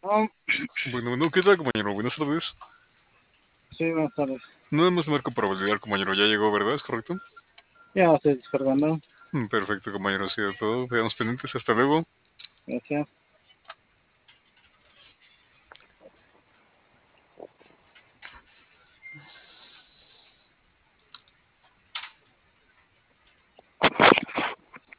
Ah, Bueno, ¿qué tal, compañero? Buenas tardes. sí, buenas tardes. Nada más marco para validar, compañero. Ya llegó, ¿verdad? ¿Es correcto? Ya estoy descargando. Perfecto, compañero. Ha sido todo. Quedamos pendientes. Hasta luego. Gracias.